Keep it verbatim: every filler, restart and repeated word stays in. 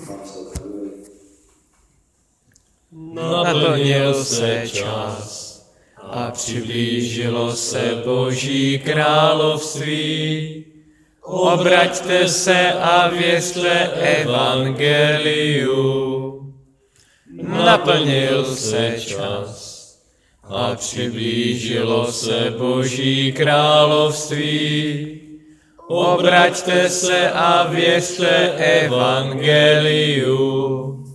Naplnil se čas a přiblížilo se Boží království. Obraťte se a věřte evangeliu. Naplnil se čas a přiblížilo se Boží království. Obraťte se a věřte evangeliu.